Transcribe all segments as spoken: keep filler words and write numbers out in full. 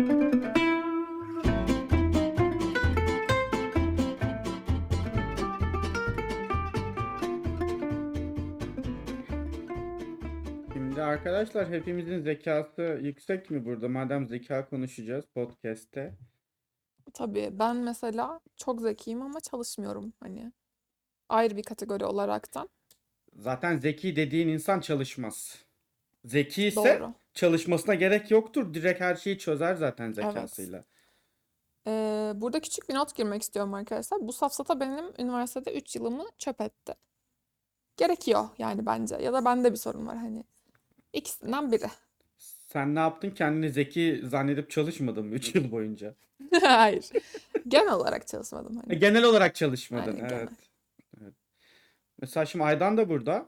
Şimdi arkadaşlar hepimizin zekası yüksek mi burada? Madem zeka konuşacağız podcast'te. Tabii ben mesela çok zekiyim ama çalışmıyorum hani ayrı bir kategori olaraktan. Zaten zeki dediğin insan çalışmaz. Zeki ise Doğru. çalışmasına gerek yoktur. Direkt her şeyi çözer zaten Evet. zekasıyla. Ee, burada küçük bir not girmek istiyorum arkadaşlar. Bu safsata benim üniversitede üç yılımı çöp etti. Gerekiyor yani bence. Ya da bende bir sorun var hani. İkisinden biri. Sen ne yaptın? Kendini zeki zannedip çalışmadın mı üç yıl boyunca? Hayır. Genel olarak çalışmadım E, hani. Genel olarak çalışmadın. Aynen Evet. genel. Evet. Mesela şimdi Aydan da burada.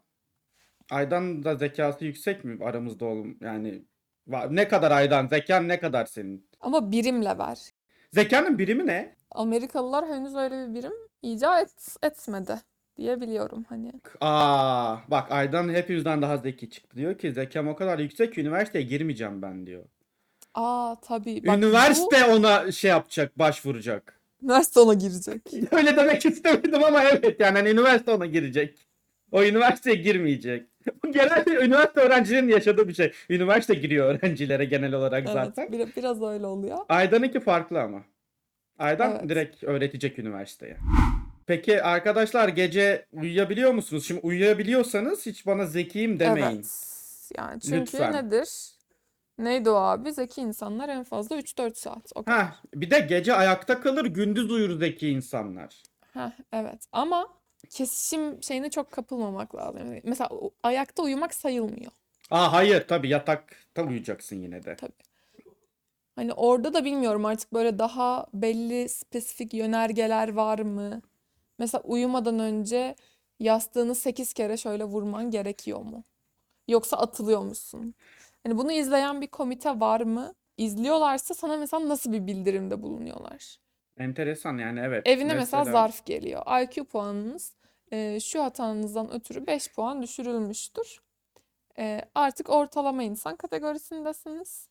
Aydan da zekası yüksek mi aramızda oğlum? Yani va- ne kadar Aydan? Zekan ne kadar senin? Ama birimle ver. Zekanın birimi ne? Amerikalılar henüz öyle bir birim icat et- etmedi diyebiliyorum hani. Aa, bak Aydan hepimizden daha zeki çıktı. Diyor ki zekam o kadar yüksek ki üniversiteye girmeyeceğim ben diyor. Aa tabii bak bu Üniversite ona şey yapacak, başvuracak. üniversite ona girecek. Öyle demek istemedim ama evet yani hani üniversite ona girecek. O üniversiteye girmeyecek. Bu genelde üniversite öğrencilerinin yaşadığı bir şey. Üniversite giriyor öğrencilere genel olarak Evet, zaten. bir, biraz öyle oluyor. Aydan'ınki farklı ama. Aydan Evet, direkt öğretecek üniversiteye. Peki arkadaşlar gece uyuyabiliyor musunuz? Şimdi uyuyabiliyorsanız hiç bana zekiyim demeyin. evet. Yani çünkü Lütfen. nedir? Neydi o abi? Zeki insanlar en fazla üç dört saat. O Ha, kadar. bir de gece ayakta kalır, gündüz uyur zeki insanlar. Heh, evet. Ama kesişim şeyine çok kapılmamak lazım. Yani mesela o- ayakta uyumak sayılmıyor. Aa hayır tabii yatakta uyuyacaksın yine de. Tabii. Hani orada da bilmiyorum artık böyle daha belli spesifik yönergeler var mı? Mesela uyumadan önce yastığını sekiz kere şöyle vurman gerekiyor mu? Yoksa atılıyor musun? Hani bunu izleyen bir komite var mı? İzliyorlarsa sana mesela nasıl bir bildirimde bulunuyorlar? Enteresan yani evet. Evine mesela Mesela zarf geliyor. I Q puanınız e, şu hatanızdan ötürü beş puan düşürülmüştür. E, artık ortalama insan kategorisindesiniz.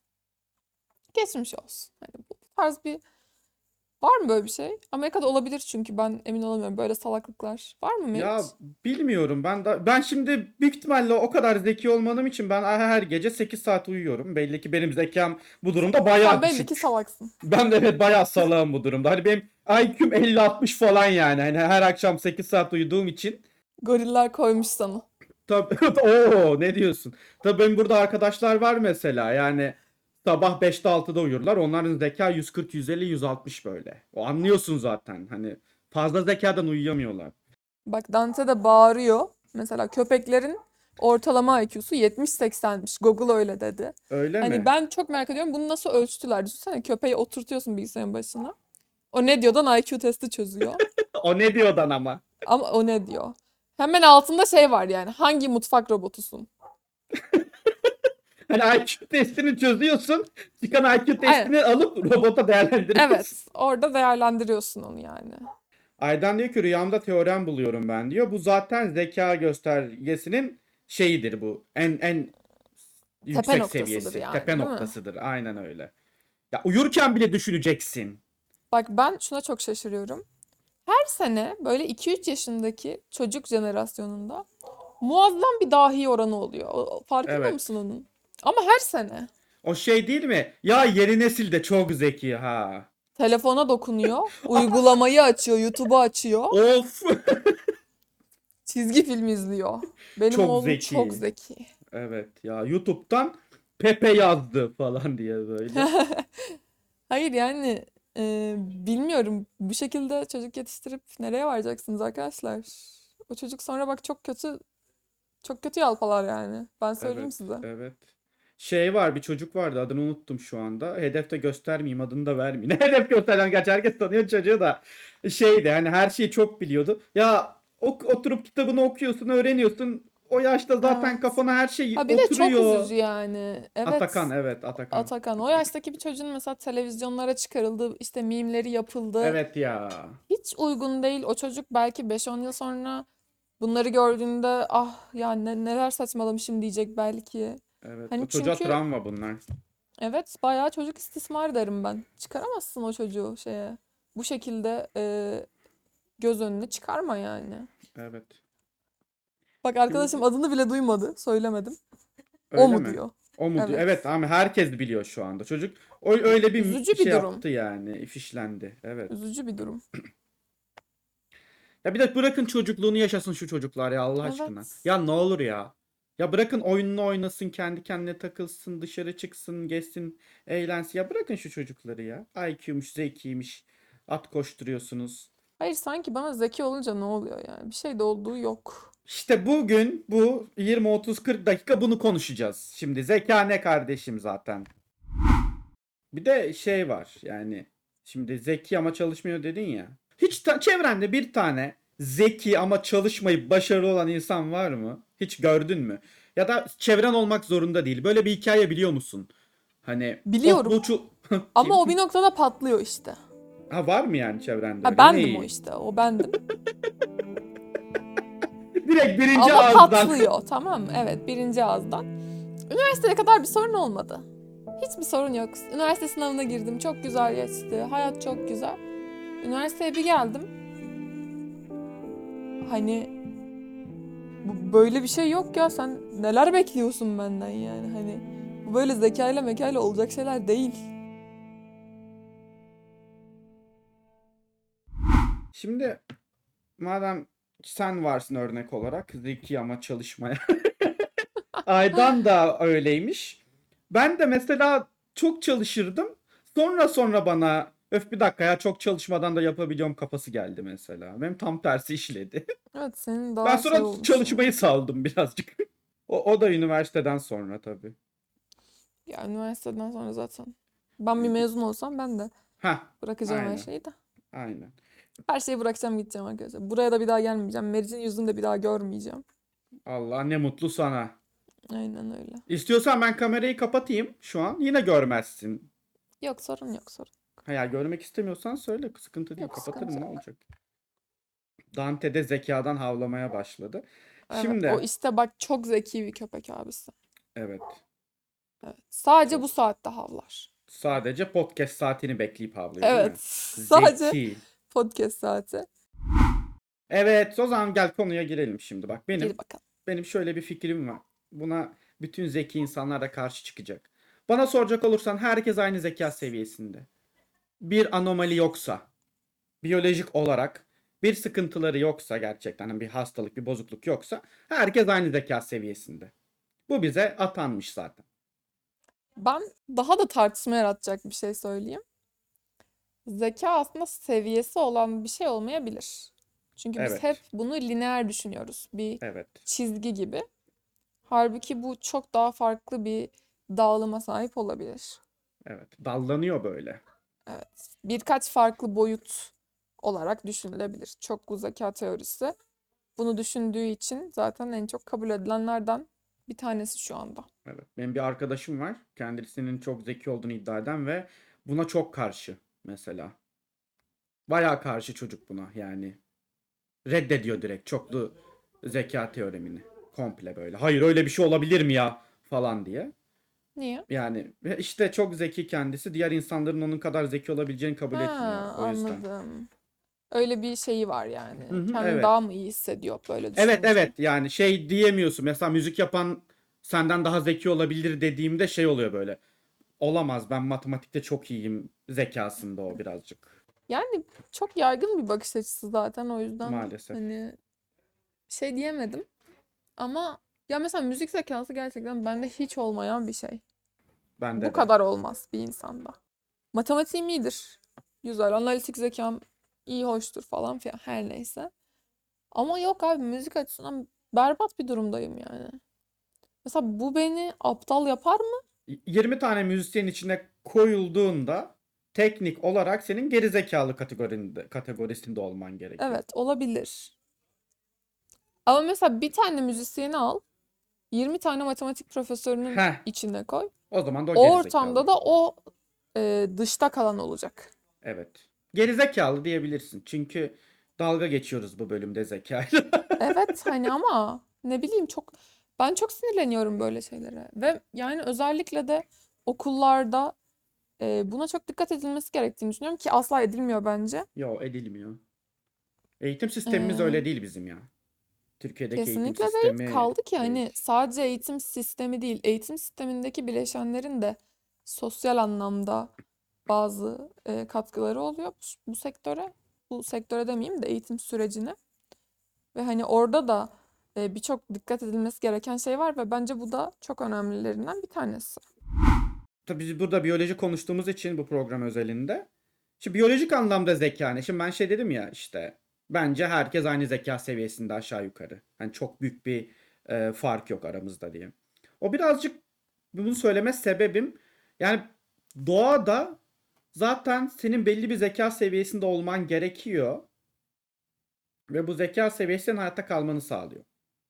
Geçmiş olsun. Hani bu tarz bir var mı böyle bir şey? Amerika'da olabilir çünkü ben emin olamıyorum. Böyle salaklıklar. Var mı ya Meriç? bilmiyorum ben da ben şimdi büyük ihtimalle o kadar zeki olmadığım için ben her gece sekiz saat uyuyorum. Belli ki benim zekam bu durumda Sen bayağı belli ki düşük. salaksın. Ben de evet bayağı salağım bu durumda. Hani benim I Q'm elli altmış falan yani. Hani her akşam sekiz saat uyuduğum için. Goriller koymuş sana. Tabii ooo ne diyorsun? Tabii benim burada arkadaşlar var mesela. Yani sabah beşte altıda uyurlar. Onların zeka yüz kırk, yüz elli, yüz altmış böyle. O anlıyorsun zaten. Hani fazla zekadan uyuyamıyorlar. Bak Dante de bağırıyor. Mesela köpeklerin ortalama I Q'su yetmiş seksenmiş. Google öyle dedi. Öyle Hani mi? ben çok merak ediyorum bunu nasıl ölçtüler? Düşünsene köpeği oturtuyorsun bilgisayarın başına. O ne diyordan I Q testi çözüyor. O ne diyordan ama. Ama o ne diyor? Hemen altında şey var yani. Hangi mutfak robotusun? Hani I Q testini çözüyorsun. Çıkan I Q Aynen. testini alıp robota değerlendiriyorsun. Evet. Orada değerlendiriyorsun onu yani. Aydan diyor ki rüyamda teorem buluyorum ben diyor. Bu zaten zeka göstergesinin şeyidir bu. En en Tepe yüksek noktasıdır seviyesi. Tepe yani, değil mi? noktasıdır. Aynen öyle. Ya uyurken bile düşüneceksin. Bak ben şuna çok şaşırıyorum. Her sene böyle iki üç yaşındaki çocuk jenerasyonunda muazzam bir dahi oranı oluyor. O- Farkında Evet. mısın onun? Ama her sene. O şey değil mi? Ya yeni nesil de çok zeki ha. Telefona dokunuyor, uygulamayı açıyor, YouTube'u açıyor, Of. çizgi film izliyor. Benim Çok oğlum çok zeki. zeki. Evet ya YouTube'dan Pepe yazdı falan diye böyle. Hayır yani e, bilmiyorum. Bu şekilde çocuk yetiştirip nereye varacaksınız arkadaşlar? O çocuk sonra bak çok kötü çok kötü yalpalar yani. Ben söyleyeyim Evet, size. evet. Şey var bir çocuk vardı adını unuttum şu anda. Hedef de göstermeyeyim adını da vermeyeyim. Ne hedef göstereceğim gerçi herkes tanıyor çocuğu da. Şeydi hani her şeyi çok biliyordu. Ya ok- oturup kitabını okuyorsun öğreniyorsun. O yaşta zaten Evet. kafana her şey Ha bir de çok oturuyor. üzücü yani. Atakan Evet. evet Atakan. Atakan. O yaştaki bir çocuğun mesela televizyonlara çıkarıldı, işte mimleri yapıldı. Evet ya. Hiç uygun değil. O çocuk belki beş on yıl sonra bunları gördüğünde ah ya ne, neler saçmalamışım diyecek belki. Evet o Hani çocuğa çünkü travma bunlar. Evet, bayağı çocuk istismar derim ben. Çıkaramazsın o çocuğu şeye. Bu şekilde e, göz önüne çıkarma yani. Evet. Bak Şimdi arkadaşım adını bile duymadı. Söylemedim. O öyle mu mi? diyor. O mu diyor? Evet. Evet ama herkes biliyor şu anda. Çocuk o öyle bir Üzücü şey bir durum. yaptı yani. Fişlendi. Evet. Üzücü bir durum. Ya bir de bırakın çocukluğunu yaşasın şu çocuklar ya Allah aşkına. Evet. Ya ne olur ya. Ya bırakın oyununu oynasın, kendi kendine takılsın, dışarı çıksın, gezsin, eğlensin. Ya bırakın şu çocukları ya. I Q'muş, zekiymiş. At koşturuyorsunuz. Hayır sanki bana zeki olunca ne oluyor yani? Bir şey de olduğu yok. İşte bugün bu yirmi otuz kırk dakika bunu konuşacağız. Şimdi zeka ne kardeşim zaten. Bir de şey var yani. Şimdi zeki ama çalışmıyor dedin ya. Hiç ta- çevrende bir tane zeki ama çalışmayıp başarılı olan insan var mı? Hiç gördün mü? Ya da çevren olmak zorunda değil. Böyle bir hikaye biliyor musun? Hani o Biliyorum. bu çu- Ama o kim? bir noktada patlıyor işte. Ha var mı yani çevrende Ha, öyle? bendim o Ne? işte. O bendim. Direkt birinci Ama ağızdan. patlıyor. Tamam mı? Evet, birinci ağızdan. Üniversiteye kadar bir sorun olmadı. Hiçbir sorun yok. Üniversite sınavına girdim. Çok güzel geçti. Hayat çok güzel. Üniversiteye bir geldim. Hani bu böyle bir şey yok ya. Sen neler bekliyorsun benden yani? Hani bu böyle zekayla mekayla olacak şeyler değil. Şimdi madem sen varsın örnek olarak zeki ama çalışmaya. Aydan da öyleymiş. Ben de mesela çok çalışırdım. Sonra sonra bana öf bir dakika ya çok çalışmadan da yapabiliyorum kafası geldi mesela. Benim tam tersi işledi. Evet, senin Ben daha şey sonra olmuş yani. çalışmayı saldım birazcık. O, o da üniversiteden sonra tabii. Ya üniversiteden sonra zaten. Ben bir mezun olsam ben de Ha, bırakacağım her aynen, şeyi de. aynen. Her şeyi bırakacağım gideceğim arkadaşlar. Buraya da bir daha gelmeyeceğim. Meriç'in yüzünü de bir daha görmeyeceğim. Allah ne mutlu sana. Aynen öyle. İstiyorsan ben kamerayı kapatayım şu an. Yine görmezsin. Yok sorun yok sorun. Ha ya görmek istemiyorsan söyle sıkıntı değil. Yok sıkıntı Kapatırım ne yok. olacak. Dante de zekadan havlamaya başladı. Evet o Şimdi işte bak çok zeki bir köpek abisi. evet. Evet. Sadece Çok. bu saatte havlar. Sadece podcast saatini bekleyip havlıyor değil Evet. mi? Sadece Zeki. podcast saati. Evet, o zaman gel konuya girelim şimdi. Bak benim Gir bakalım. benim şöyle bir fikrim var. Buna bütün zeki insanlar da karşı çıkacak. Bana soracak olursan herkes aynı zeka seviyesinde. Bir anomali yoksa, biyolojik olarak bir sıkıntıları yoksa gerçekten hani bir hastalık, bir bozukluk yoksa herkes aynı zeka seviyesinde. Bu bize atanmış zaten. Ben daha da tartışma yaratacak bir şey söyleyeyim. Zeka aslında seviyesi olan bir şey olmayabilir. Çünkü biz hep Evet. bunu lineer düşünüyoruz. Bir Evet. çizgi gibi. Halbuki bu çok daha farklı bir dağılıma sahip olabilir. Evet. Dallanıyor böyle. Evet. Birkaç farklı boyut olarak düşünülebilir. Çoklu zeka teorisi bunu düşündüğü için zaten en çok kabul edilenlerden bir tanesi şu anda. Evet. Benim bir arkadaşım var. Kendisinin çok zeki olduğunu iddia eden ve buna çok karşı mesela. Bayağı karşı çocuk buna yani. Reddediyor direkt çoklu zeka teoremini. Komple böyle. Hayır öyle bir şey olabilir mi ya falan diye. Niye? Yani ve işte çok zeki kendisi. Diğer insanların onun kadar zeki olabileceğini Ha, kabul etmiyor. O yüzden. anladım. Öyle bir şeyi var Hı yani. hı, Kendini evet. daha mı iyi hissediyor böyle Evet düşününce? evet yani şey diyemiyorsun. Mesela müzik yapan senden daha zeki olabilir dediğimde şey oluyor böyle. Olamaz ben matematikte çok iyiyim zekasında o birazcık. Yani çok yaygın bir bakış açısı zaten o yüzden Maalesef. hani şey diyemedim. Ama ya mesela müzik zekası gerçekten bende hiç olmayan bir şey. Bu Bende de. kadar olmaz bir insanda. Matematiğim iyidir. Güzel. Analitik zekam iyi, hoştur falan filan her neyse. Ama yok abi müzik açısından berbat bir durumdayım yani. Mesela bu beni aptal yapar mı? yirmi tane müzisyenin içine koyulduğunda teknik olarak senin gerizekalı kategorinde, kategorisinde olman gerekiyor. Evet olabilir. Ama mesela bir tane müzisyeni al, yirmi tane matematik profesörünün Heh, içine koy. o zaman da o O ortamda gerizekalı. da o e, dışta kalan olacak. Evet. Gerizekalı diyebilirsin. Çünkü dalga geçiyoruz bu bölümde zekayla. Evet hani ama ne bileyim çok ben çok sinirleniyorum böyle şeylere. Ve yani özellikle de okullarda e, buna çok dikkat edilmesi gerektiğini düşünüyorum ki asla edilmiyor bence. Yo, edilmiyor. Eğitim sistemimiz E, öyle değil bizim ya. Türkiye'deki eğitim Kesinlikle değil. sistemi Kaldı ki değil. hani sadece eğitim sistemi değil, eğitim sistemindeki bileşenlerin de sosyal anlamda bazı e, katkıları oluyor bu, bu sektöre. Bu sektöre demeyeyim de eğitim sürecine. Ve hani orada da e, birçok dikkat edilmesi gereken şey var ve bence bu da çok önemlilerinden bir tanesi. Tabii biz burada biyoloji konuştuğumuz için bu program özelinde. Şimdi biyolojik anlamda zeka ne? Şimdi ben şey dedim ya, işte bence herkes aynı zeka seviyesinde aşağı yukarı. Hani çok büyük bir e, fark yok aramızda diye. O birazcık, bunu söyleme sebebim, yani doğada zaten senin belli bir zeka seviyesinde olman gerekiyor ve bu zeka seviyesi senin hayatta kalmanı sağlıyor.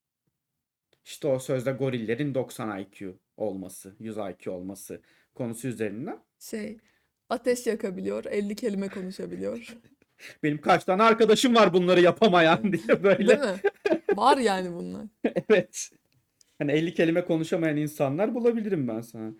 İşte o sözde gorillerin doksan I Q olması, yüz I Q olması konusu üzerinden. Şey, ateş yakabiliyor, elli kelime konuşabiliyor. Benim kaç tane arkadaşım var bunları yapamayan diye Değil böyle. mi? Var yani bunlar. Evet. Hani elli kelime konuşamayan insanlar bulabilirim ben sana.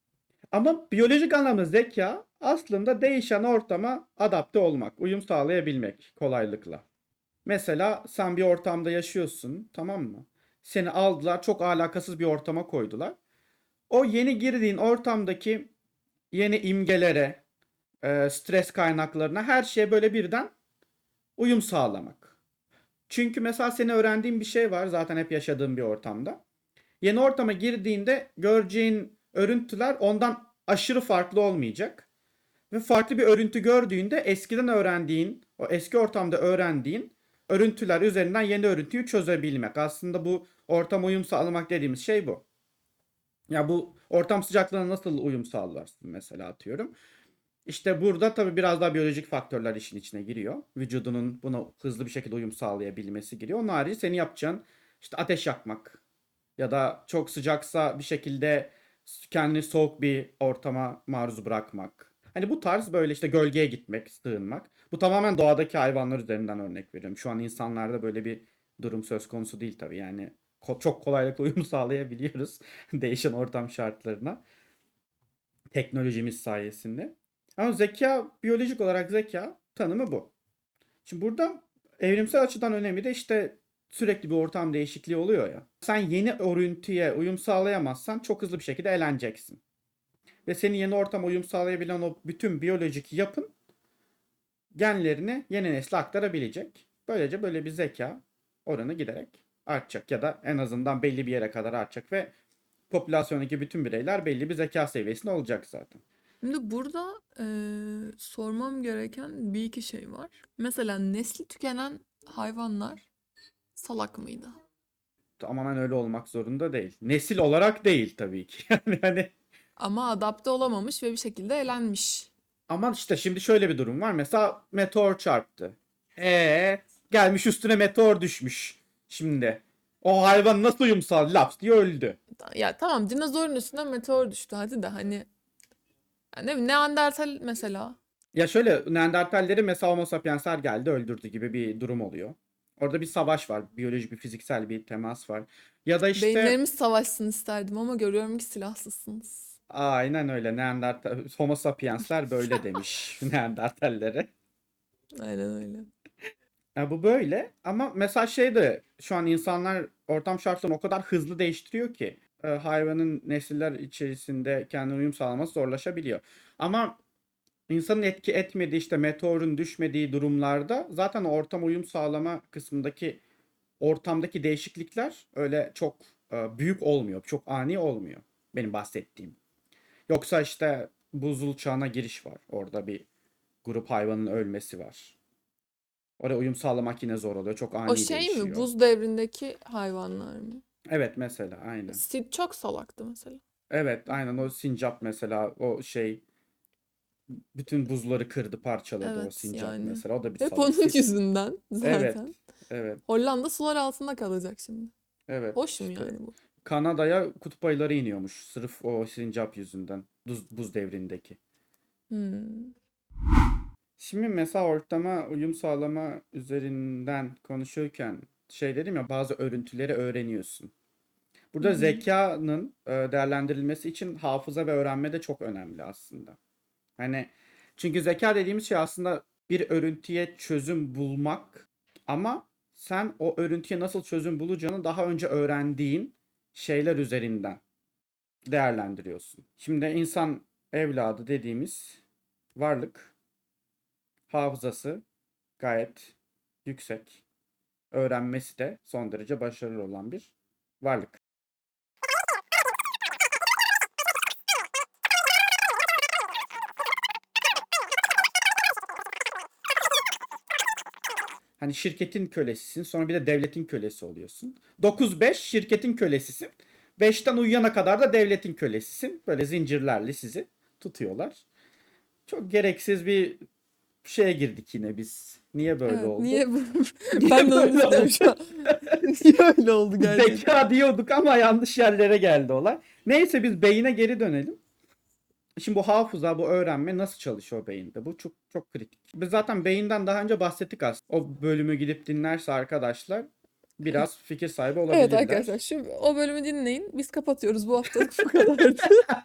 Ama biyolojik anlamda zeka aslında değişen ortama adapte olmak, uyum sağlayabilmek kolaylıkla. Mesela sen bir ortamda yaşıyorsun, tamam mı? Seni aldılar, çok alakasız bir ortama koydular. O yeni girdiğin ortamdaki yeni imgelere, e, stres kaynaklarına, her şeye böyle birden uyum sağlamak. Çünkü mesela seni öğrendiğin bir şey var zaten hep yaşadığın bir ortamda. Yeni ortama girdiğinde göreceğin örüntüler ondan aşırı farklı olmayacak. Ve farklı bir örüntü gördüğünde eskiden öğrendiğin, o eski ortamda öğrendiğin örüntüler üzerinden yeni örüntüyü çözebilmek. Aslında bu ortam uyum sağlamak dediğimiz şey bu. Ya bu ortam sıcaklığına nasıl uyum sağlarsın mesela, atıyorum. İşte burada tabii biraz daha biyolojik faktörler işin içine giriyor. Vücudunun buna hızlı bir şekilde uyum sağlayabilmesi giriyor. Onun harici senin yapacağın işte ateş yakmak ya da çok sıcaksa bir şekilde kendini soğuk bir ortama maruz bırakmak. Hani bu tarz böyle işte gölgeye gitmek, sığınmak. Bu tamamen doğadaki hayvanlar üzerinden örnek veriyorum. Şu an insanlarda böyle bir durum söz konusu değil tabii. Yani ko- çok kolaylıkla uyum sağlayabiliyoruz değişen ortam şartlarına. Teknolojimiz sayesinde. Ama zeka, biyolojik olarak zeka tanımı bu. Şimdi burada evrimsel açıdan önemi de işte sürekli bir ortam değişikliği oluyor ya. Sen yeni örüntüye uyum sağlayamazsan çok hızlı bir şekilde eleneceksin. Ve senin yeni ortama uyum sağlayabilen o bütün biyolojik yapın genlerini yeni nesle aktarabilecek. Böylece böyle bir zeka oranı giderek artacak ya da en azından belli bir yere kadar artacak ve popülasyondaki bütün bireyler belli bir zeka seviyesinde olacak zaten. Şimdi burada eee, sormam gereken bir iki şey var. Mesela nesli tükenen hayvanlar salak mıydı? Tamamen öyle olmak zorunda değil. Nesil olarak değil tabii ki. Yani hani, Ama adapte olamamış ve bir şekilde elenmiş. ama işte şimdi şöyle bir durum var. Mesela meteor çarptı. Ee, gelmiş üstüne meteor düşmüş. Şimdi o hayvan nasıl uyum sağladı? Laps diye öldü. Ta- Ya tamam dinozorun üstüne meteor düştü hadi de hani ya ne bileyim, Neandertal mesela. Ya şöyle, Neandertalleri mesela Homo sapiensler geldi öldürdü gibi bir durum oluyor. Orada bir savaş var. Biyolojik bir, fiziksel bir temas var. Ya da işte Beyinlerimiz savaşsın isterdim ama görüyorum ki silahsızsınız. aynen öyle, Neandertal, Homo sapiensler böyle demiş Neandertallere. Aynen öyle. Ya bu böyle ama mesela şey de, şu an insanlar ortam şartlarını o kadar hızlı değiştiriyor ki e, hayvanın nesiller içerisinde kendine uyum sağlaması zorlaşabiliyor. Ama insanın etki etmediği, işte meteorun düşmediği durumlarda zaten o ortam uyum sağlama kısmındaki ortamdaki değişiklikler öyle çok e, büyük olmuyor. Çok ani olmuyor benim bahsettiğim. Yoksa işte buzul çağına giriş var. Orada bir grup hayvanın ölmesi var. Oraya uyum sağlamak yine zor oluyor. Çok O ani şey mi? değişiyor. Buz devrindeki hayvanlar mı? Evet mesela, aynen. Sid çok salaktı mesela. Evet aynen, o sincap mesela, o şey bütün buzları kırdı, parçaladı o Evet sincap yani. mesela. O da bir Hep salak. onun Sid- yüzünden Evet. zaten. Evet. Hollanda sular altında kalacak şimdi. Evet. Hoş mu İşte yani bu? Kanada'ya kutup ayıları iniyormuş sırf o sincap yüzünden. Buz, buz devrindeki. Hmm. Şimdi mesela ortama uyum sağlama üzerinden konuşurken şey dedim ya, bazı örüntüleri öğreniyorsun. Hı Burada hı. zekanın e, değerlendirilmesi için hafıza ve öğrenme de çok önemli aslında. Hani çünkü zeka dediğimiz şey aslında bir örüntüye çözüm bulmak ama sen o örüntüye nasıl çözüm bulacağını daha önce öğrendiğin şeyler üzerinden değerlendiriyorsun. Şimdi insan evladı dediğimiz varlık hafızası gayet yüksek. Öğrenmesi de son derece başarılı olan bir varlık. Hani şirketin kölesisin, sonra bir de devletin kölesi oluyorsun. dokuz beş şirketin kölesisin. beşten uyuyana kadar da devletin kölesisin. Böyle zincirlerle sizi tutuyorlar. Çok gereksiz bir şeye girdik yine biz. Niye böyle Evet, oldu? niye bu? Ben Niye de onu böyle istiyorum oldu? şu an. Niye öyle oldu gerçekten? Zeka diyorduk ama yanlış yerlere geldi olay. Neyse biz beyine geri dönelim. Şimdi bu hafıza, bu öğrenme nasıl çalışıyor beyinde? Bu çok çok kritik. Biz zaten beyinden daha önce bahsettik aslında. O bölümü gidip dinlerse arkadaşlar biraz fikir sahibi Evet arkadaşlar, olabilirler. şu o bölümü dinleyin. Biz kapatıyoruz, bu haftalık bu kadardı.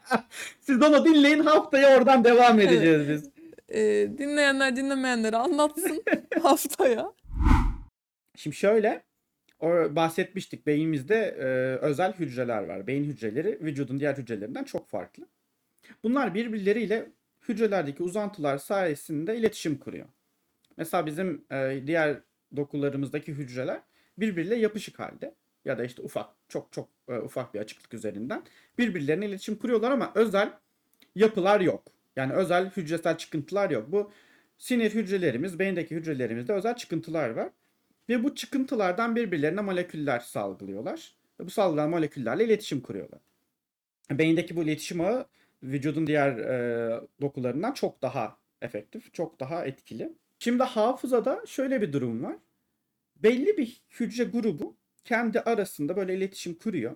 Siz onu dinleyin, haftaya oradan devam Evet. edeceğiz biz. Ee, dinleyenler dinlemeyenlere anlatsın haftaya. Şimdi şöyle, o bahsetmiştik beynimizde e, özel hücreler var. Beyin hücreleri vücudun diğer hücrelerinden çok farklı. Bunlar birbirleriyle hücrelerdeki uzantılar sayesinde iletişim kuruyor. Mesela bizim e, diğer dokularımızdaki hücreler birbiriyle yapışık halde ya da işte ufak çok çok e, ufak bir açıklık üzerinden birbirlerine iletişim kuruyorlar ama özel yapılar yok. Yani özel hücresel çıkıntılar yok. Bu sinir hücrelerimiz, beyindeki hücrelerimizde özel çıkıntılar var. Ve bu çıkıntılardan birbirlerine moleküller salgılıyorlar. Ve bu salgılanan moleküllerle iletişim kuruyorlar. Beyindeki bu iletişim ağı vücudun diğer e, dokularından çok daha efektif, çok daha etkili. Şimdi hafızada şöyle bir durum var. Belli bir hücre grubu kendi arasında böyle iletişim kuruyor.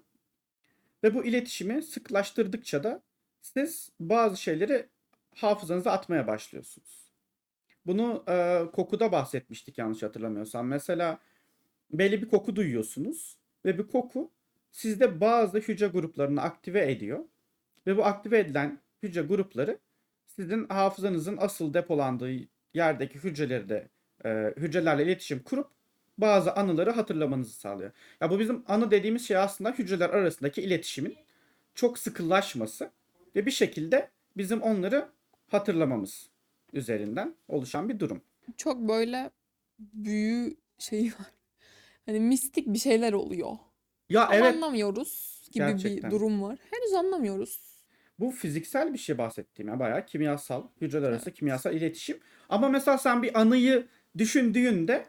Ve bu iletişimi sıklaştırdıkça da siz bazı şeyleri hafızanıza atmaya başlıyorsunuz. Bunu e, kokuda bahsetmiştik yanlış hatırlamıyorsam. Mesela belli bir koku duyuyorsunuz ve bu koku sizde bazı hücre gruplarını aktive ediyor. Ve bu aktive edilen hücre grupları sizin hafızanızın asıl depolandığı yerdeki hücreleri de e, hücrelerle iletişim kurup bazı anıları hatırlamanızı sağlıyor. Ya bu bizim anı dediğimiz şey aslında hücreler arasındaki iletişimin çok sıkılaşması ve bir şekilde bizim onları hatırlamamız üzerinden oluşan bir durum. Çok böyle büyü şeyi var. Hani mistik bir şeyler oluyor. Ya Tam evet, anlamıyoruz gibi bir gerçekten. durum var. Henüz anlamıyoruz. Bu fiziksel bir şey bahsettiğim ya bayağı kimyasal, hücreler arası Evet. kimyasal iletişim. Ama mesela sen bir anıyı düşündüğünde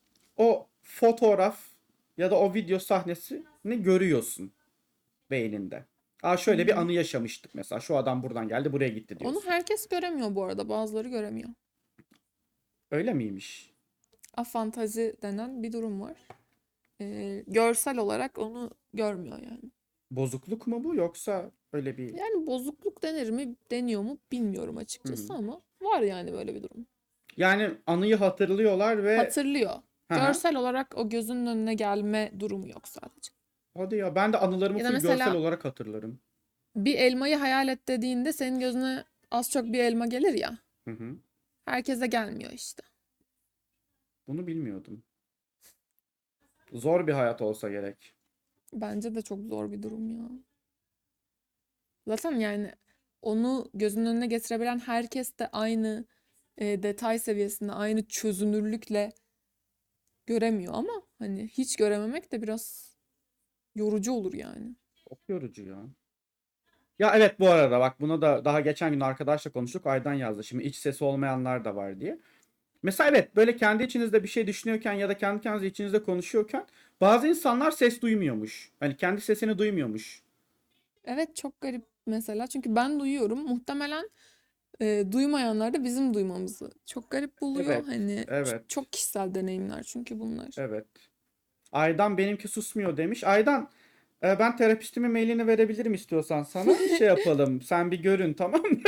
o fotoğraf ya da o video sahnesini görüyorsun beyninde. Aa Hı şöyle bir hı. anı yaşamıştık mesela. Şu adam buradan geldi buraya gitti Onu diyorsun. herkes göremiyor bu arada. Bazıları göremiyor. Öyle miymiş? Afantazi denen bir durum var. Ee, görsel olarak onu görmüyor yani. Bozukluk mu bu yoksa öyle bir... Yani bozukluk denir mi, deniyor mu bilmiyorum Hı açıkçası hı. ama var yani böyle bir durum. Yani anıyı hatırlıyorlar ve... Hatırlıyor. Hı hı. Görsel olarak o gözünün önüne gelme durumu yok sadece. Hadi ya ben de anılarımı Ya da full görsel mesela olarak hatırlarım. bir elmayı hayal et dediğinde senin gözüne az çok bir elma gelir ya. Hı hı. Herkese gelmiyor işte. Bunu bilmiyordum. Zor bir hayat olsa gerek. Bence de çok zor bir durum ya. Zaten yani onu gözünün önüne getirebilen herkes de aynı e, detay seviyesinde, aynı çözünürlükle göremiyor ama hani hiç görememek de biraz yorucu olur yani. Çok yorucu ya. Ya evet bu arada bak buna da daha geçen gün arkadaşla konuştuk. Aydan yazdı. Şimdi iç sesi olmayanlar da var diye. Mesela evet böyle kendi içinizde bir şey düşünüyorken ya da kendi kendinize içinizde konuşuyorken bazı insanlar ses duymuyormuş. Hani kendi sesini duymuyormuş. Evet, çok garip mesela çünkü ben duyuyorum, muhtemelen e, duymayanlar da bizim duymamızı çok garip buluyor. Evet, Hani ç- evet, çok kişisel deneyimler çünkü bunlar. evet. Aydan benimki susmuyor demiş. Aydan e, ben terapistimin mailini verebilirim istiyorsan sana. Şey yapalım sen bir görün tamam mı?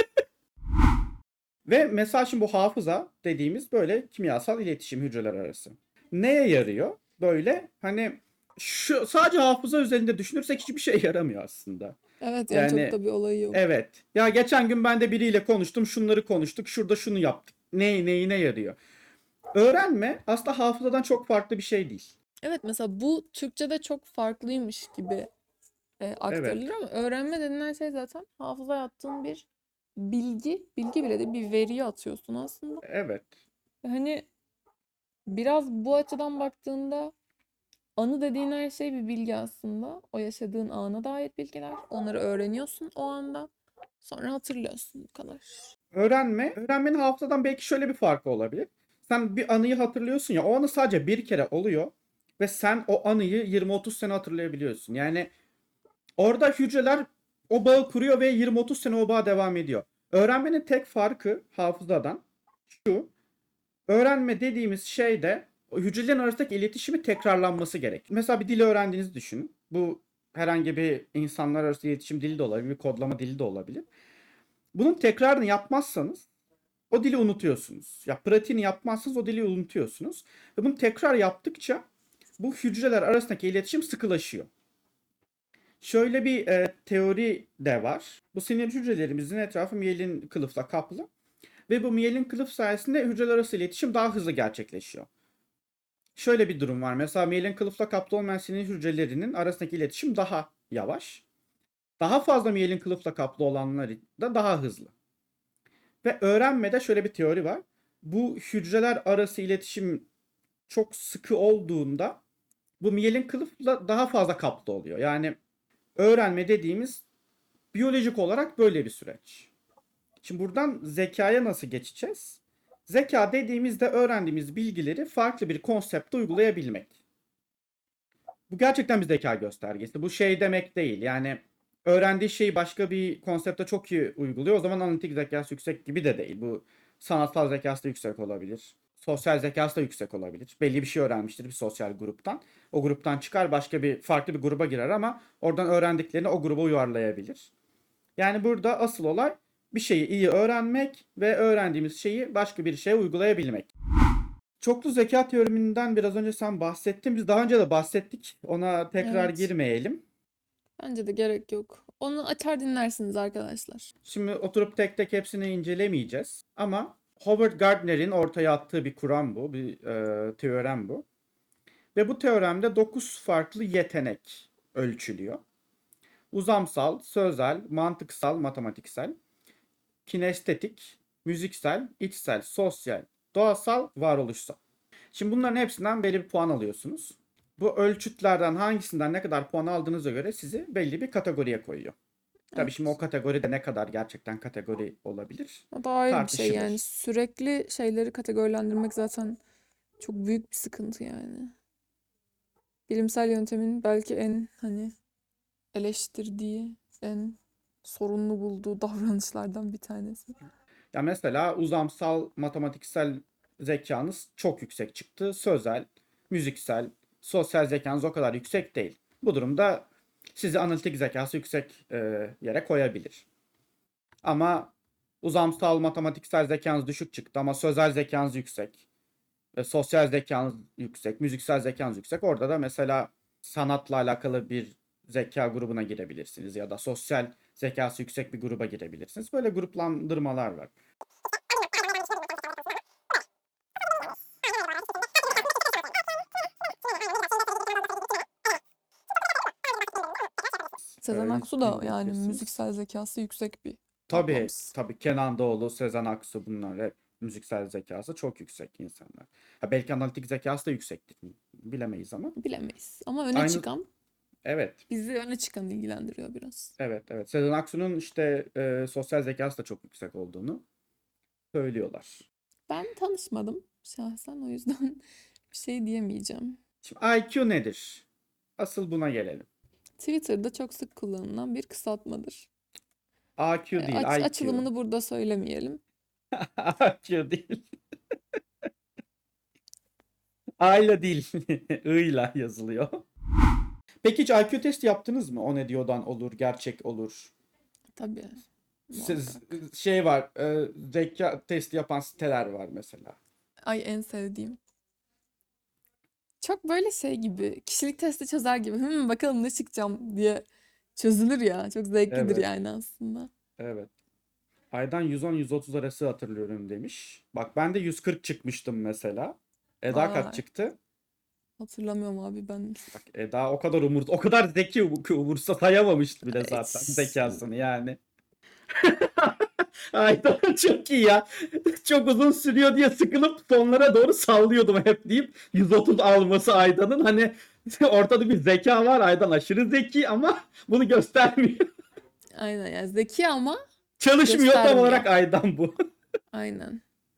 Ve mesela şimdi bu hafıza dediğimiz böyle kimyasal iletişim hücreler arası. Neye yarıyor? Böyle hani Şu sadece hafıza üzerinde düşünürsek hiçbir şey yaramıyor aslında. Evet yani çok Yani da bir olayı yok. evet. Ya geçen gün ben de biriyle konuştum. Şunları konuştuk. Şurada şunu yaptık. Ne neyine yarıyor? Öğrenme aslında hafızadan çok farklı bir şey değil. Evet mesela bu Türkçe'de çok farklıymış gibi e, aktarılır Evet. ama öğrenme denilen şey zaten hafızaya attığın bir bilgi, bilgi bile değil bir veriyi atıyorsun aslında. Evet. Hani biraz bu açıdan baktığında anı dediğin her şey bir bilgi aslında. O yaşadığın ana dair bilgiler. Onları öğreniyorsun o anda. Sonra hatırlıyorsun bu kadar. Öğrenme, öğrenmenin hafızadan belki şöyle bir farkı olabilir. Sen bir anıyı hatırlıyorsun ya, o anı sadece bir kere oluyor ve sen o anıyı yirmi otuz sene hatırlayabiliyorsun. Yani orada hücreler o bağı kuruyor ve yirmi otuz sene o bağ devam ediyor. Öğrenmenin tek farkı hafızadan şu. Öğrenme dediğimiz şeyde o hücrelerin arasındaki iletişimi tekrarlanması gerek. Mesela bir dili öğrendiğinizi düşünün. Bu herhangi bir insanlar arası iletişim dili de olabilir, bir kodlama dili de olabilir. Bunun tekrarını yapmazsanız o dili unutuyorsunuz. Ya pratiğini yapmazsanız o dili unutuyorsunuz. Ve bunu tekrar yaptıkça bu hücreler arasındaki iletişim sıkılaşıyor. Şöyle bir e, teori de var. Bu sinir hücrelerimizin etrafı miyelin kılıfla kaplı. Ve bu miyelin kılıf sayesinde hücreler arası iletişim daha hızlı gerçekleşiyor. Şöyle bir durum var. Mesela miyelin kılıfla kaplı olmayan sinir hücrelerinin arasındaki iletişim daha yavaş. Daha fazla miyelin kılıfla kaplı olanlar da daha hızlı. Ve öğrenmede şöyle bir teori var. Bu hücreler arası iletişim çok sıkı olduğunda bu miyelin kılıfla daha fazla kaplı oluyor. Yani öğrenme dediğimiz biyolojik olarak böyle bir süreç. Şimdi buradan zekaya nasıl geçeceğiz? Zeka dediğimizde öğrendiğimiz bilgileri farklı bir konsepte uygulayabilmek. Bu gerçekten bir zeka göstergesi. Bu şey demek değil. Yani öğrendiği şeyi başka bir konsepte çok iyi uyguluyor. O zaman analitik zekası yüksek gibi de değil. Bu sanatsal zekası da yüksek olabilir. Sosyal zekası da yüksek olabilir. Belli bir şey öğrenmiştir bir sosyal gruptan. O gruptan çıkar başka bir farklı bir gruba girer ama oradan öğrendiklerini o gruba uyarlayabilir. Yani burada asıl olay bir şeyi iyi öğrenmek ve öğrendiğimiz şeyi başka bir şeye uygulayabilmek. Çoklu zeka teoreminden biraz önce sen bahsettin. Biz daha önce de bahsettik. Ona tekrar Evet. girmeyelim. Bence de gerek yok. Onu açar dinlersiniz arkadaşlar. Şimdi oturup tek tek hepsini incelemeyeceğiz. Ama Howard Gardner'in ortaya attığı bir kuram bu. Bir e, teorem bu. Ve bu teoremde dokuz farklı yetenek ölçülüyor. Uzamsal, sözel, mantıksal, matematiksel, kinestetik, müziksel, içsel, sosyal, doğasal, varoluşsal. Şimdi bunların hepsinden belli bir puan alıyorsunuz. Bu ölçütlerden hangisinden ne kadar puan aldığınıza göre sizi belli bir kategoriye koyuyor. Tabii şimdi o Evet. kategoride ne kadar gerçekten kategori olabilir O da ayrı bir şey yani. tartışılır. Sürekli şeyleri kategorilendirmek zaten çok büyük bir sıkıntı yani. Bilimsel yöntemin belki en hani eleştirdiği, en sorunlu bulduğu davranışlardan bir tanesi. Ya mesela uzamsal matematiksel zekanız çok yüksek çıktı. Sözel, müziksel, sosyal zekanız o kadar yüksek değil. Bu durumda sizi analitik zekası yüksek e, yere koyabilir. Ama uzamsal matematiksel zekanız düşük çıktı ama sözel zekanız yüksek. Ve sosyal zekanız yüksek, müziksel zekanız yüksek. Orada da mesela sanatla alakalı bir zeka grubuna girebilirsiniz ya da sosyal zekası yüksek bir gruba girebilirsiniz. Böyle gruplandırmalar var. Sezen Böyle Aksu da yani dinleyebilirsiniz. müziksel zekası yüksek bir Tabii ablamız. tabii Kenan Doğulu, Sezen Aksu bunlar hep müziksel zekası çok yüksek insanlar. Ha, belki analitik zekası da yüksektir. Bilemeyiz ama. Bilemeyiz. Ama öne Aynı çıkan, evet. bizi öne çıkan ilgilendiriyor biraz. Evet evet. Sezen Aksu'nun işte e, sosyal zekası da çok yüksek olduğunu söylüyorlar. Ben tanışmadım şahsen o yüzden bir şey diyemeyeceğim. Şimdi I Q nedir? Asıl buna gelelim. Twitter'da çok sık kullanılan bir kısaltmadır. A E, Q değil aç, I Q. açılımını burada söylemeyelim. I Q değil. A ile değil. I ile yazılıyor. Peki hiç I Q testi yaptınız mı? O ne diyordan olur, gerçek olur. Tabii Siz muhakkak. şey var, e, zeka testi yapan siteler var mesela. Ay en sevdiğim. Çok böyle şey gibi, kişilik testi çözer gibi. Hmm, bakalım ne çıkacağım diye çözülür ya. Çok zevklidir Evet, yani aslında. evet. Aydan yüz on yüz otuz arası hatırlıyorum demiş. Bak ben de yüz kırk çıkmıştım mesela. Eda kaç Vay, çıktı? hatırlamıyorum abi ben. Bak Eda o kadar umur, o kadar zeki ki umursa sayamamıştı bile zaten Hiç- zekasını yani. Aydan çok iyi ya. Çok uzun sürüyor diye sıkılıp sonlara doğru sallıyordum hep deyip yüz otuz alması Aydan'ın. Hani ortada bir zeka var. Aydan aşırı zeki ama bunu göstermiyor. Aynen yani zeki ama Çalışmıyor tam göstermiyor. olarak Aydan bu. Aynen.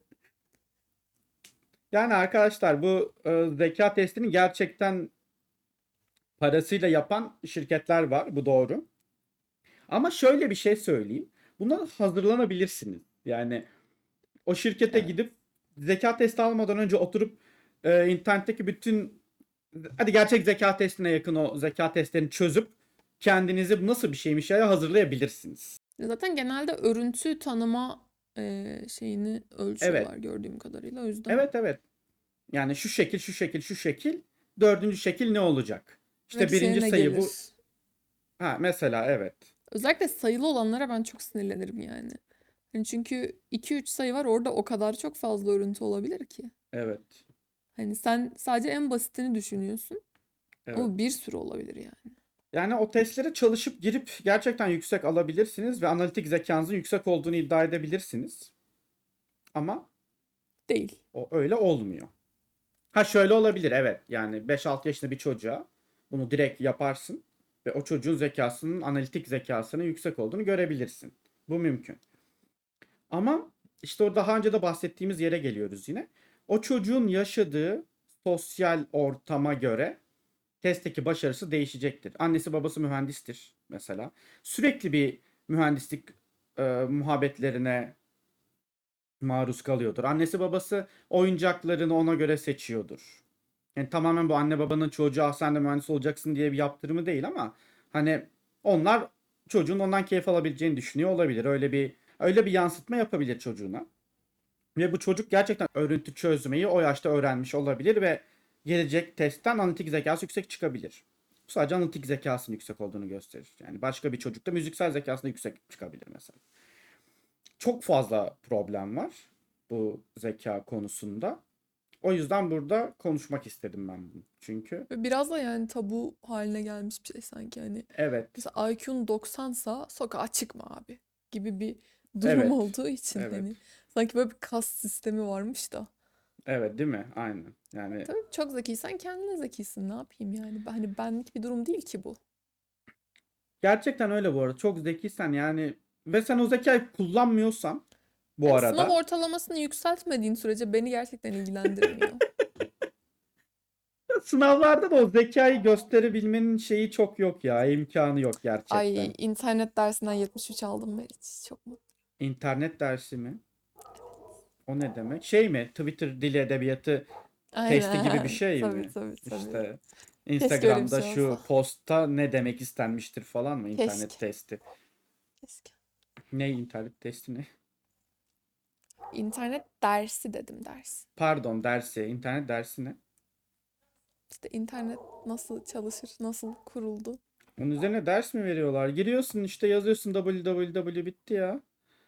Yani arkadaşlar bu e, zeka testini gerçekten parasıyla yapan şirketler var. Bu doğru. Ama şöyle bir şey söyleyeyim. Buna hazırlanabilirsiniz. Yani o şirkete Evet. gidip zeka testi almadan önce oturup e, internetteki bütün hadi gerçek zeka testine yakın o zeka testlerini çözüp kendinizi nasıl bir şeymiş ya hazırlayabilirsiniz. Zaten genelde örüntü tanıma e, şeyini Evet. ölçüyorlar gördüğüm kadarıyla. O yüzden Evet evet. Yani şu şekil şu şekil şu şekil. Dördüncü şekil ne olacak? İşte sonraki şeye birinci ne sayı bu. gelir? Ha mesela evet. Özellikle sayılı olanlara ben çok sinirlenirim yani. Hani çünkü iki üç sayı var orada o kadar çok fazla örüntü olabilir ki. Evet. Hani sen sadece en basitini düşünüyorsun Evet. ama bir sürü olabilir yani. Yani o testlere çalışıp girip gerçekten yüksek alabilirsiniz ve analitik zekanızın yüksek olduğunu iddia edebilirsiniz. Ama Değil. o öyle olmuyor. Ha şöyle olabilir evet. Yani beş altı yaşında bir çocuğa bunu direkt yaparsın ve o çocuğun zekasının analitik zekasının yüksek olduğunu görebilirsin. Bu mümkün. Ama işte o daha önce de bahsettiğimiz yere geliyoruz yine. O çocuğun yaşadığı sosyal ortama göre testteki başarısı değişecektir. Annesi babası mühendistir mesela. Sürekli bir mühendislik e, muhabbetlerine maruz kalıyordur. Annesi babası oyuncaklarını ona göre seçiyordur. Yani tamamen bu anne babanın çocuğa sen de mühendis olacaksın diye bir yaptırımı değil ama hani onlar çocuğun ondan keyif alabileceğini düşünüyor olabilir. Öyle bir öyle bir yansıtma yapabilir çocuğuna. Ve bu çocuk gerçekten örüntü çözmeyi o yaşta öğrenmiş olabilir ve gelecek testten analitik zekası yüksek çıkabilir. Bu sadece analitik zekasının yüksek olduğunu gösterir. Yani başka bir çocukta müziksel zekası da yüksek çıkabilir mesela. Çok fazla problem var bu zeka konusunda. O yüzden burada konuşmak istedim ben bunu. Çünkü Ve biraz da yani tabu haline gelmiş bir şey sanki. Hani evet, mesela I Q'un doksansa sokağa çıkma abi gibi bir durum evet, olduğu için evet, hani sanki böyle bir kas sistemi varmış da. evet değil mi? Aynen. Yani Tabii çok zekiysen kendine zekisin. Ne yapayım yani? Ben- Hani benlik bir durum değil ki bu. gerçekten öyle bu arada. Çok zekiysen yani ve sen o zekayı kullanmıyorsan bu Yani sınav arada ortalamasını yükseltmediğin sürece beni gerçekten ilgilendirmiyor. sınavlarda da o zekayı gösterebilmenin şeyi çok yok ya. İmkanı yok Ay gerçekten. internet dersinden yetmiş üç aldım Meriç. Çok mutlu. İnternet dersi mi? O ne demek? Şey mi? Twitter dili edebiyatı testi gibi bir Aynen. şey Tabii mi? tabii tabii. İşte Keşke öyle bir Instagram'da şey olsa. şu postta ne demek istenmiştir falan mı? Keşke. İnternet testi. Keşke. Ne internet testi ne? İnternet dersi dedim ders. Pardon dersi. İnternet dersi ne? İşte internet nasıl çalışır, nasıl kuruldu. Onun üzerine ders mi veriyorlar? Giriyorsun işte yazıyorsun www bitti ya.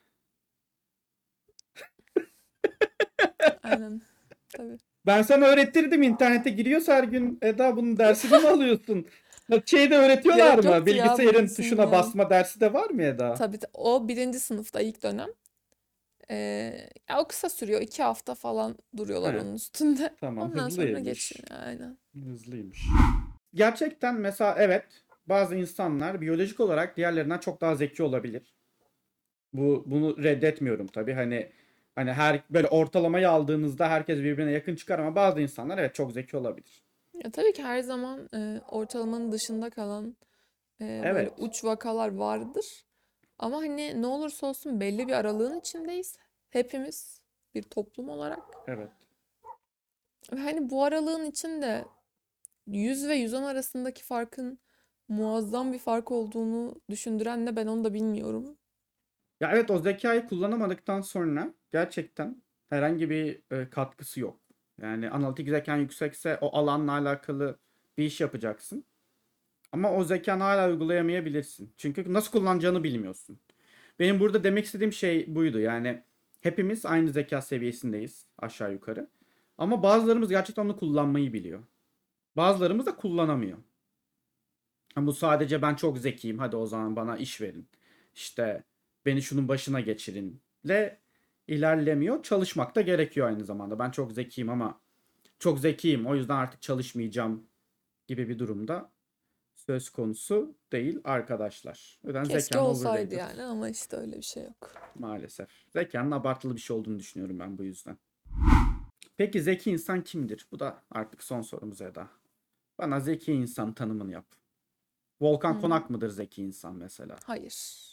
Aynen. Tabii. Ben sana öğretirdim internete giriyorsa her gün Eda bunun dersini mi alıyorsun? Şeyde öğretiyorlar Gerek mı? yoktu ya bunun Bilgisayarın için tuşuna ya. basma dersi de var mı Eda? Tabii ta- o birinci sınıfta ilk dönem. Ee, ya o kısa sürüyor. iki hafta falan duruyorlar He, onun üstünde. tamam Ondan sonra geçiyor. hızlıymış. Aynen. Hızlıymış. Gerçekten mesela evet bazı insanlar biyolojik olarak diğerlerinden çok daha zeki olabilir. Bu bunu reddetmiyorum tabii. Hani hani her böyle ortalamayı aldığınızda herkes birbirine yakın çıkar ama bazı insanlar evet çok zeki olabilir. Ya tabii ki her zaman e, ortalamanın dışında kalan e, böyle Evet. uç vakalar vardır. Ama hani ne olursa olsun belli bir aralığın içindeyiz. Hepimiz bir toplum olarak. Evet. Ve hani bu aralığın içinde yüz ve yüz on arasındaki farkın muazzam bir fark olduğunu düşündüren ne ben onu da bilmiyorum. Ya evet o zekayı kullanamadıktan sonra gerçekten herhangi bir e, katkısı yok. Yani analitik zekan yüksekse o alanla alakalı bir iş yapacaksın. Ama o zekanı hala uygulayamayabilirsin. Çünkü nasıl kullanacağını bilmiyorsun. Benim burada demek istediğim şey buydu. Yani hepimiz aynı zeka seviyesindeyiz aşağı yukarı. Ama bazılarımız gerçekten onu kullanmayı biliyor. Bazılarımız da kullanamıyor. Bu sadece ben çok zekiyim, hadi o zaman bana iş verin, İşte beni şunun başına geçirin le ilerlemiyor. Çalışmak da gerekiyor aynı zamanda. Ben çok zekiyim ama çok zekiyim o yüzden artık çalışmayacağım gibi bir durumda söz konusu değil arkadaşlar. O yüzden Keşke zekanın olsaydı overrated yani ama işte öyle bir şey yok. maalesef. Zekanın abartılı bir şey olduğunu düşünüyorum ben bu yüzden. Peki zeki insan kimdir? Bu da artık son sorumuz Eda. Bana zeki insan tanımını yap. Volkan Hmm, Konak mıdır zeki insan mesela? hayır.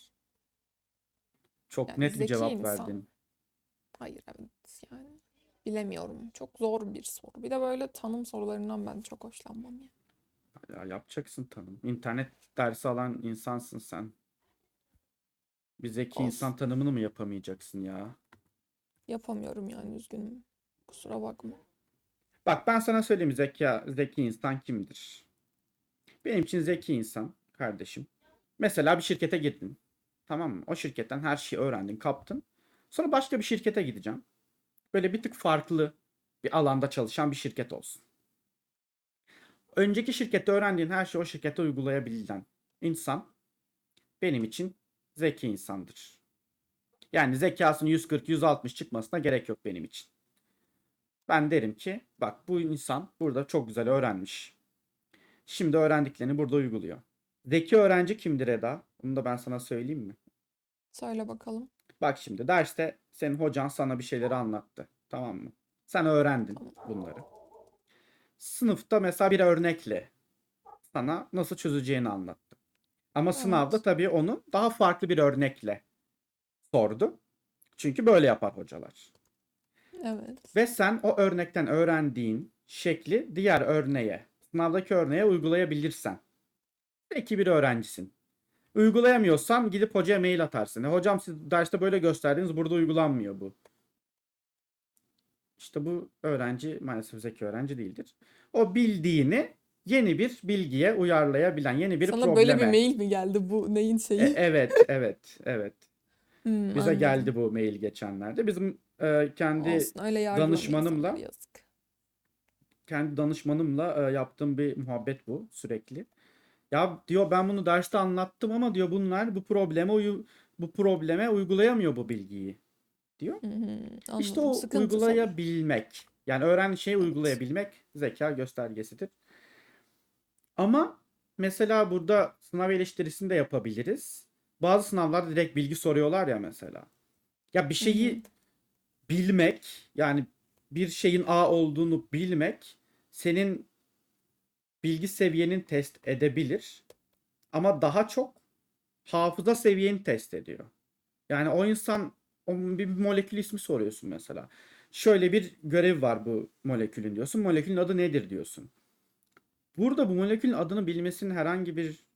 Çok Yani net bir zeki cevap insan. verdin. Hayır, evet, yani bilemiyorum. Çok zor bir soru. Bir de böyle tanım sorularından ben çok hoşlanmam ya. Ya yapacaksın tanım. İnternet dersi alan insansın sen. Bir zeki insan Olsun. tanımını mı yapamayacaksın ya? Yapamıyorum yani, üzgünüm. Kusura bakma. Bak ben sana söyleyeyim zeka, zeki insan kimdir? Benim için zeki insan kardeşim. Mesela bir şirkete girdin. Tamam mı? O şirketten her şeyi öğrendin, kaptın. Sonra başka bir şirkete gideceğim. Böyle bir tık farklı bir alanda çalışan bir şirket olsun. Önceki şirkette öğrendiğin her şeyi o şirkette uygulayabilen insan benim için zeki insandır. Yani zekasının yüz kırk yüz altmış çıkmasına gerek yok benim için. Ben derim ki bak bu insan burada çok güzel öğrenmiş. Şimdi öğrendiklerini burada uyguluyor. Zeki öğrenci kimdir Eda? Bunu da ben sana söyleyeyim mi? Söyle bakalım. Bak şimdi derste senin hocan sana bir şeyleri anlattı. Tamam mı? Sen öğrendin Tamam. bunları. Sınıfta mesela bir örnekle sana nasıl çözeceğini anlattı. Ama sınavda Evet. tabii onu daha farklı bir örnekle sordu. Çünkü böyle yapar hocalar. Evet. Ve sen o örnekten öğrendiğin şekli diğer örneğe, sınavdaki örneğe uygulayabilirsen zeki bir öğrencisin. Uygulayamıyorsan gidip hocaya mail atarsın. E, hocam siz derste böyle gösterdiniz, burada uygulanmıyor bu. İşte bu öğrenci maalesef zeki öğrenci değildir. O bildiğini yeni bir bilgiye uyarlayabilen, yeni bir Sana böyle bir probleme. mail mi geldi, bu neyin E, şeyi? evet, evet, evet. Hmm, Bize anladım. geldi bu mail geçenlerde. Bizim e, kendi Olsun, öyle yargılama insanları, danışmanımla yazık. kendi danışmanımla e, yaptığım bir muhabbet bu sürekli. Ya diyor ben bunu derste anlattım ama diyor bunlar bu probleme uyu bu probleme uygulayamıyor bu bilgiyi diyor. Hı hı, İşte anladım. o Sıkıntı tabii. uygulayabilmek. Yani öğrendiği şeyi Evet. uygulayabilmek zeka göstergesidir. Ama mesela burada sınav eleştirisini de yapabiliriz. Bazı sınavlarda direkt bilgi soruyorlar ya mesela. Ya bir Hı hı. şeyi bilmek yani bir şeyin A olduğunu bilmek senin bilgi seviyenin test edebilir. Ama daha çok hafıza seviyeni test ediyor. Yani o insan o bir molekül ismi soruyorsun mesela. Şöyle bir görev var bu molekülün diyorsun. Molekülün adı nedir diyorsun. Burada bu molekülün adını bilmesinin herhangi bir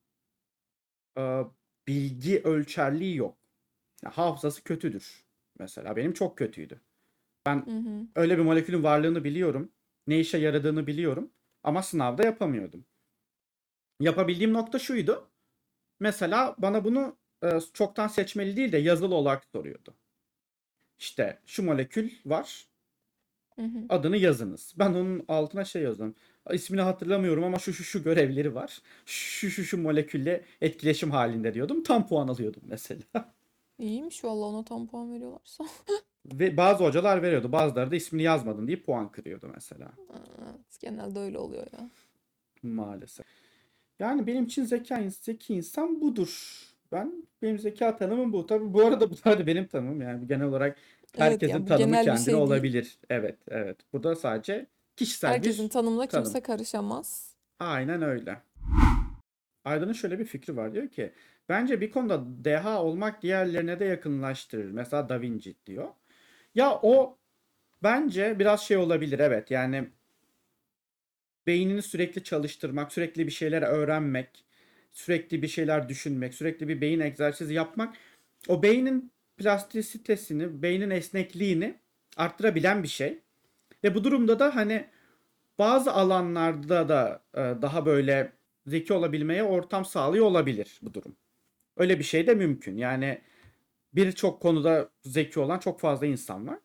e, bilgi ölçerliği yok. Ya, hafızası kötüdür. Mesela benim çok kötüydü. Ben Hı hı. öyle bir molekülün varlığını biliyorum. Ne işe yaradığını biliyorum. Ama sınavda yapamıyordum. Yapabildiğim nokta şuydu. Mesela bana bunu e, çoktan seçmeli değil de yazılı olarak soruyordu. İşte şu molekül var. Hı hı. Adını yazınız. Ben onun altına şey yazdım. İsmini hatırlamıyorum ama şu şu şu görevleri var. Şu şu şu molekülle etkileşim halinde diyordum. Tam puan alıyordum mesela. İyiymiş valla, ona tam puan veriyorlarsa. Ve bazı hocalar veriyordu. Bazıları da ismini yazmadın deyip puan kırıyordu mesela. Evet, genelde öyle oluyor ya. Maalesef. Yani benim için zeka, zeki insan budur. Ben benim zeka tanımım bu. Tabii bu arada bu sadece benim tanımım. Yani genel olarak Evet, herkesin yani bu tanımı genel bir kendine şey değil. olabilir. Evet, evet. Bu da sadece kişisel Herkesin bir tanımına tanım. kimse karışamaz. Aynen öyle. Aydın'ın şöyle bir fikri var. Diyor ki bence bir konuda deha olmak diğerlerine de yakınlaştırır. Mesela Da Vinci diyor. Ya o bence biraz şey olabilir, evet. Yani beynini sürekli çalıştırmak, sürekli bir şeyler öğrenmek, sürekli bir şeyler düşünmek, sürekli bir beyin egzersizi yapmak o beynin plastisitesini, beynin esnekliğini arttırabilen bir şey. Ve bu durumda da hani bazı alanlarda da e, daha böyle zeki olabilmeye ortam sağlıyor olabilir bu durum. Öyle bir şey de mümkün. Yani birçok konuda zeki olan çok fazla insan var.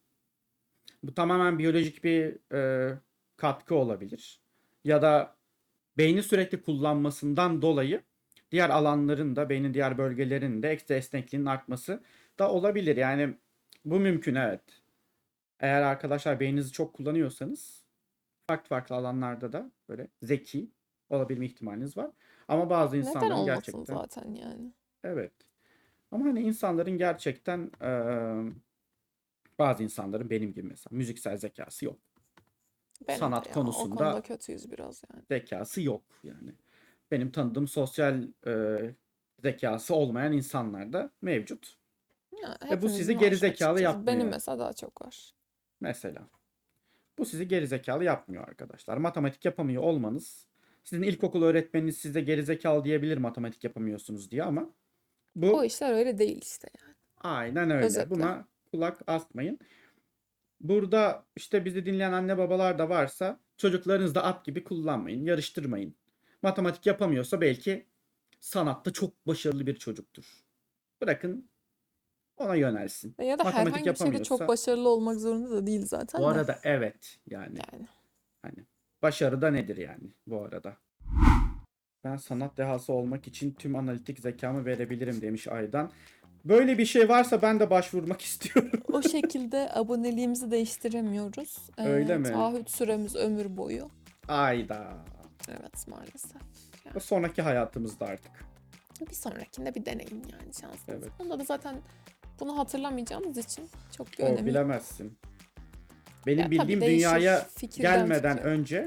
Bu tamamen biyolojik bir e, katkı olabilir. Ya da beyni sürekli kullanmasından dolayı diğer alanların da beynin diğer bölgelerinin de ekstra esnekliğinin artması da olabilir. Yani bu mümkün, evet. Eğer arkadaşlar beyninizi çok kullanıyorsanız farklı farklı alanlarda da böyle zeki olabilme ihtimaliniz var. Ama bazı Neden insanların olmasın gerçekten, zaten yani? evet. Ama hani insanların gerçekten eee, bazı insanların benim gibi mesela müziksel zekası yok. Benim de Sanat ya o konuda konusunda kötüyüz biraz yani. zekası yok yani. Benim tanıdığım sosyal eee, zekası olmayan insanlar da mevcut. Ya Ve bu sizi hepimizin geri var zekalı açıkçası. Benim yapmıyor mesela daha çok var. mesela. Bu sizi geri zekalı yapmıyor arkadaşlar. Matematik yapamıyor olmanız, sizin ilkokul öğretmeniniz size geri zekalı diyebilir matematik yapamıyorsunuz diye, ama O bu işler öyle değil işte yani. aynen öyle. Özetle. Buna kulak asmayın. Burada işte bizi dinleyen anne babalar da varsa çocuklarınızı da at gibi kullanmayın, yarıştırmayın. Matematik yapamıyorsa belki sanatta çok başarılı bir çocuktur. Bırakın ona yönelsin. Ve ya da Matematik herhangi bir şeyde çok yapamıyorsa, başarılı olmak zorunda da değil bu zaten de. arada evet yani Yani. hani başarı da nedir yani bu arada? Ben sanat dehası olmak için tüm analitik zekamı verebilirim demiş Aydan. Böyle bir şey varsa ben de başvurmak istiyorum. O şekilde aboneliğimizi değiştiremiyoruz. Öyle Ee, mi? taahhüt süremiz ömür boyu. Ayda. Evet maalesef. O Yani sonraki hayatımızda artık. bir sonrakinde bir deneyim yani şansınız. Evet. Onda da zaten bunu hatırlamayacağımız için çok bir O önemi yok. bilemezsin. Benim Ya tabii bildiğim değişir dünyaya fikirden gelmeden fikre. önce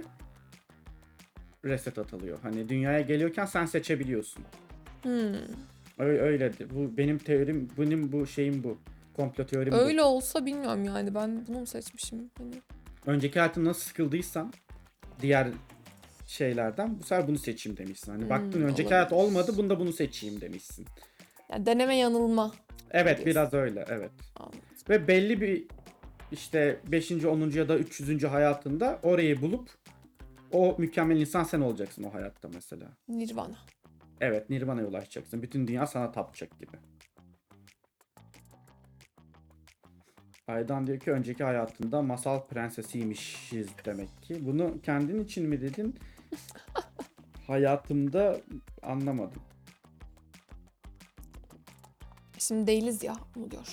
reset atılıyor. Hani dünyaya geliyorken sen seçebiliyorsun. Hmm. Öyle, öyle. Bu benim teorim, benim bu şeyim bu. Komplo teorim bu. Öyle olsa bilmiyorum yani ben bunu mu seçmişim? Hani Önceki hayatım nasıl sıkıldıysan diğer şeylerden bu sefer bunu seçeyim demişsin. Hani baktın hmm, önceki hayat olabilir. olmadı, bunda bunu seçeyim demişsin. Yani deneme yanılma Evet, diyorsun. biraz öyle, evet. Anladım. Ve belli bir işte beşinci, onuncu ya da üç yüzüncü hayatında orayı bulup o mükemmel insan sen olacaksın o hayatta mesela. Nirvana. Evet, Nirvana'ya ulaşacaksın. Bütün dünya sana tapacak gibi. Aydan diyor ki önceki hayatında masal prensesiymişiz demek ki. Bunu kendin için mi dedin? Hayatımda anlamadım. Şimdi değiliz ya onu diyor.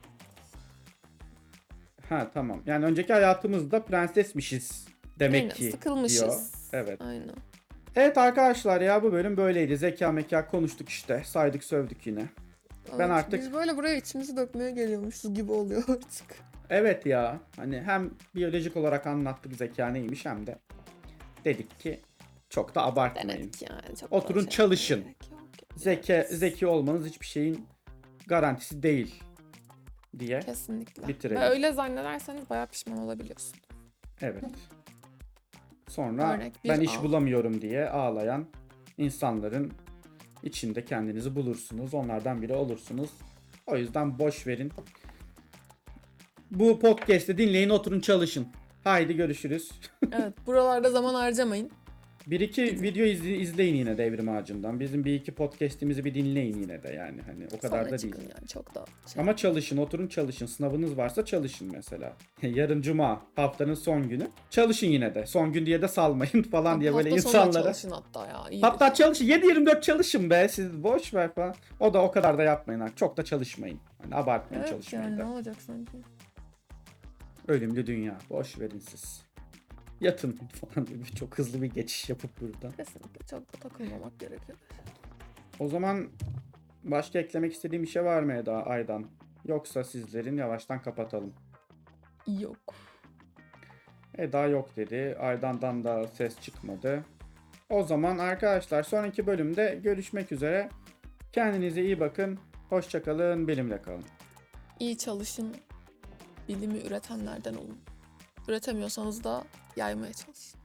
Ha tamam. Yani önceki hayatımızda prensesmişiz demek Aynen ki diyor. sıkılmışız. Evet. Aynen. Evet arkadaşlar ya bu bölüm böyleydi. Zeka meka konuştuk işte. Saydık sövdük yine. Ben Evet, artık biz böyle buraya içimizi dökmeye geliyormuşuz gibi oluyor artık. evet ya hani hem biyolojik olarak anlattık zeka neymiş, hem de dedik ki çok da abartmayın. Denedik yani çok da Oturun şey çalışın. yapmaya gerek yok. Zeki, Evet. zeki olmanız hiçbir şeyin garantisi değil diye Kesinlikle. bitirelim. Ve öyle zannederseniz bayağı pişman olabiliyorsun. Evet. Sonra Örnek bir ben iş A. bulamıyorum diye ağlayan insanların içinde kendinizi bulursunuz. Onlardan biri olursunuz. O yüzden boş verin. Bu podcast'i dinleyin, oturun çalışın. Haydi görüşürüz. Evet, buralarda zaman harcamayın. Bir iki video izle- izleyin yine de Evrim Ağacı'ndan. Bizim bir iki podcast'imizi bir dinleyin yine de yani. Hani o kadar Sonra da değil. çıkın yani çok da şey. Ama çalışın, oturun çalışın. Sınavınız varsa çalışın mesela. Yarın cuma, haftanın son günü. Çalışın yine de. Son gün diye de salmayın falan diye böyle Hafta sonu da insanlara. çalışın hatta ya. iyidir. Hatta çalışın. yedi yirmi dört çalışın be. Siz boş ver falan. O da o kadar da yapmayın artık. Çok da çalışmayın. Hani abartmayın Evet çalışmayı yani ne da. olacak sanki? Ölümlü dünya. Boş verin siz. Yatın falan gibi çok hızlı bir geçiş yapıp buradan. Kesinlikle çok da takılmamak gerekiyor. O zaman başka eklemek istediğim bir şey var mı Eda, Aydan? Yoksa sizlerin yavaştan kapatalım. Yok. Eda yok dedi. Aydan'dan da ses çıkmadı. O zaman arkadaşlar sonraki bölümde görüşmek üzere. Kendinize iyi bakın. Hoşça kalın. Bilimle kalın. İyi çalışın. Bilimi üretenlerden olun. Üretemiyorsanız da yaymaya çalışın.